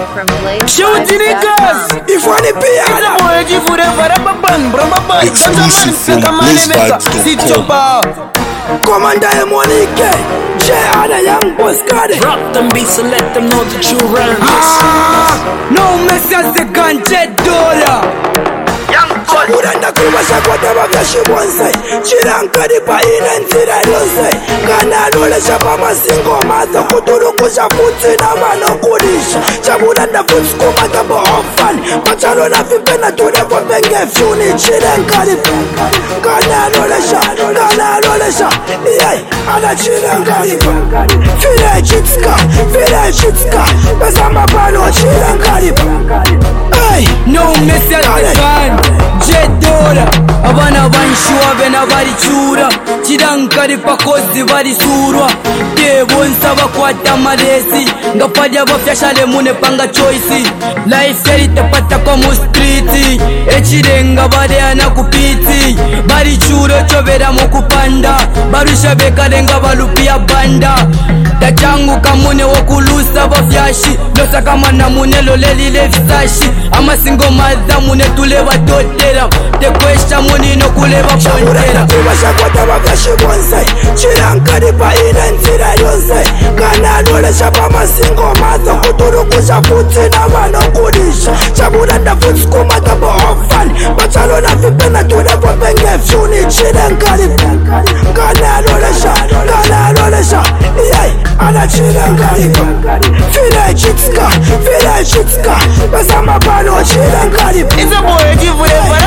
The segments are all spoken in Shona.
from Blaze. Shooting niggas. If one piano, exclusive from BlazeVibes.com. Commander Monique, J.A. Young Boss got it. Rock them beats and let them know that you run this. No message the gunjet dollar. Uranda kubasha kwataba kashibonse Chirankari pa inenzira yose Kana lole shapa masingo mazo Kuturukusha futsi na mano kurisha Chaburanda futsi kumata bo ofan Machalo na vipena turepo penge fyuni Chirankari Kana lole sha Yay, ana chirankari Fire chitska Besa mapano chirankari Hey, no message the gun Jedora, abana banshuwa bena bari chura Chirankari pakozi bari surwa Debonsa bakwata maresi Ngapadya bafyashale mune panga choice Life yari tepata kwa mustriti Echirenga bade anakupiti Bari chura chovera mukupanda Barusha bekarenga balupia banda Tachangu kamune wakulusa bafyashi Losa kama namune loleli lefisashi Ama singo maza mune tule watotera Tekwesha muni no kule wapontera Kubasha kwata bakashi bonsai Chirankari pa inenzira yonsai Kana lole shapa masingo maza Kuturukusha futsi na mano kurisha Chaburanda futsi kumata bo ofan Machalo na vipena tunepo penge fyuni Chirankari Kana lole sha Yay, ana chirankari Fire chitska Besa mapano chirankari It's a boy give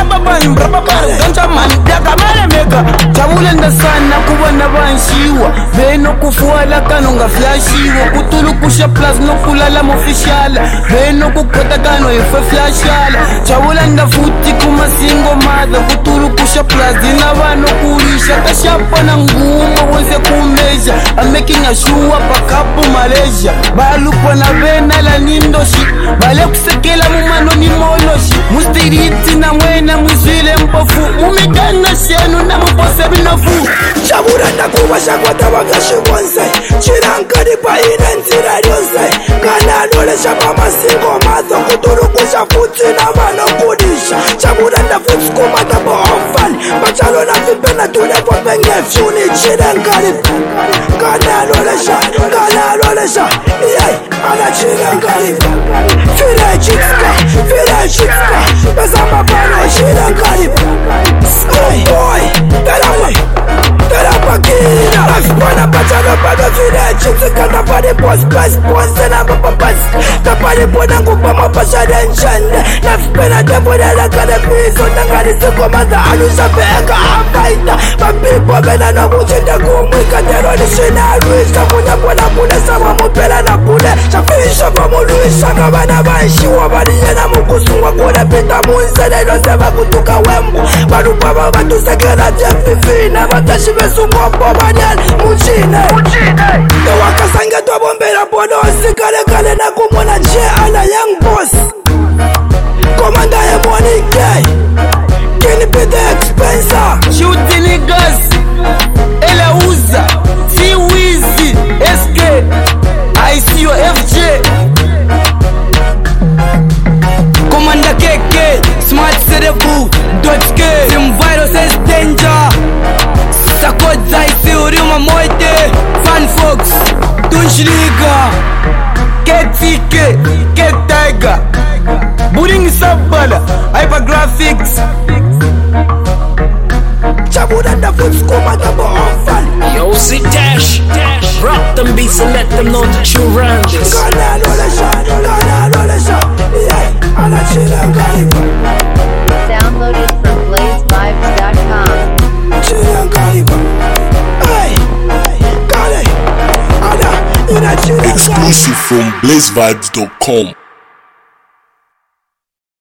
Chabulenda sana kubona banshiwa Beno kufuala kano nga flashiwa Kutulukusha plus no kulala mofishala Beno kukota kano ife flashala Chabulenda futi kumasingo madha Kutulukusha plus dina bano kurisha Tashapa na ngumo weze kumeja I'm making a shoe up a couple Malaysia Balupa na bena la nindoshi Bale kusekela mumano ni moloshi Mustiriti na mwena mwizwile mpofu Mumigana sienu na mpose binofu Chaburanda kubasha kwata bakashi bonsai Chirankari pa inenzira yonsai Kana lole shapa masingo mazo Kuturukusha futsi na mano kurisha Chaburanda futsi kumata bo ofan Machalo na vipena tunepo penge fyuni Chirankari Kana lole sha Yay, ana chirankari Fire chitska Besa mapano chirankari Oh boy, Terapakina Afipana pachano pada fire chitska Napade boss na papapas Napade bona ngupa mapashada nchanda Nafipena temboda la kada piso Nangari siko maza alusha peka afaita Mapipo bena na kuchenda kumwika Teroni shina ruisha Kunya pona mune sama mupela na pule Shafisha pa muluisha Kabana baishiwa Badiye na mukusungwa Kule pita munzele Loseba kutuka wembu Barupaba batusekela jefifina Batashibe sungwa Bobanyel Muchine Tewakasange twabombera Podosi kale na kumona J.A. Young Boss Commander Monique Kini Pete Expenser Shooting niggas Ela Uza T-Weezy SK ICO FJ Commander KK Smart Cerebu .K Sim Virus S Danger Sakodza isi Urima Moite Fan Fox Tunshliga KTK K-Tiger Buring Sabala Hypergraphics Chaburanda futsi kumata bo ofan Yo, see Dash Rock them beats and let them know that you run this. Kana lole sha Yay, ana chirankari Downloaded from BlazeVibes.com. Chirankari Hey, kale Ana, ina chirankari Exclusive from BlazeVibes.com.